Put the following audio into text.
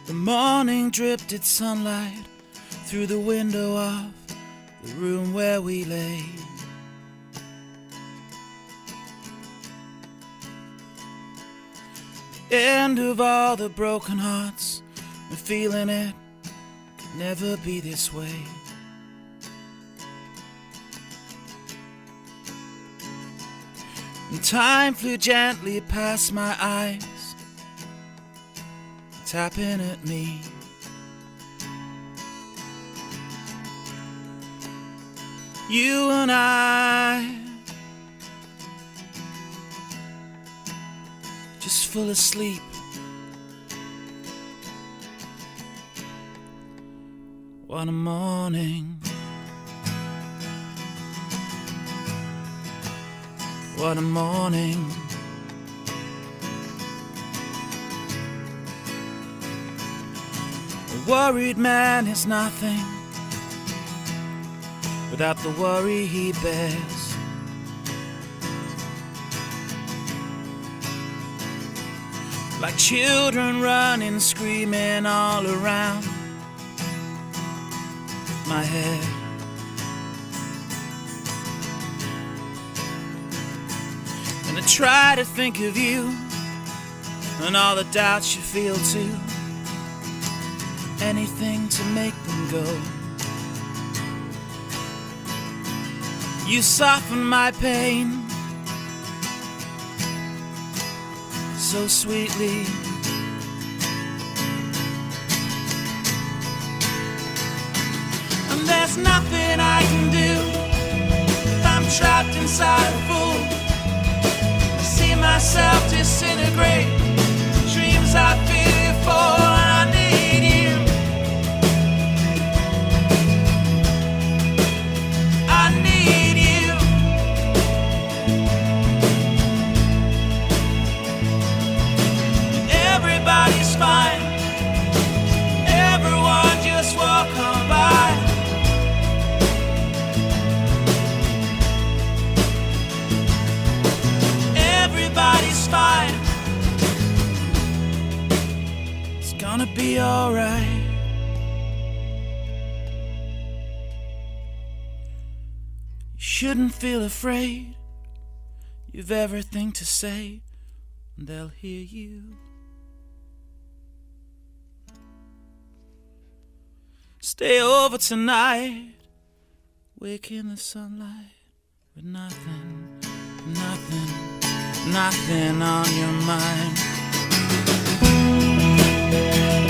The morning dripped its sunlight through the window of the room where we lay. The end of all the broken hearts, we're feeling it could never be this way. And time flew gently past my eyes, tapping at me. You and I, just full asleep. What a morning. What a morning. A worried man is nothing without the worry he bears. Like children running, screaming all around my head. And I try to think of you and all the doubts you feel too. Anything to make them go. You soften my pain so sweetly. And there's nothing I can do if I'm trapped inside a fool. I see myself disintegrate, dreams I fear for, and I need you. I need you. Everybody's fine, everyone just walk on by. Everybody's fine. It's gonna be alright. You shouldn't feel afraid. You've everything to say, and they'll hear you. Stay over tonight, wake in the sunlight with nothing, nothing, nothing on your mind.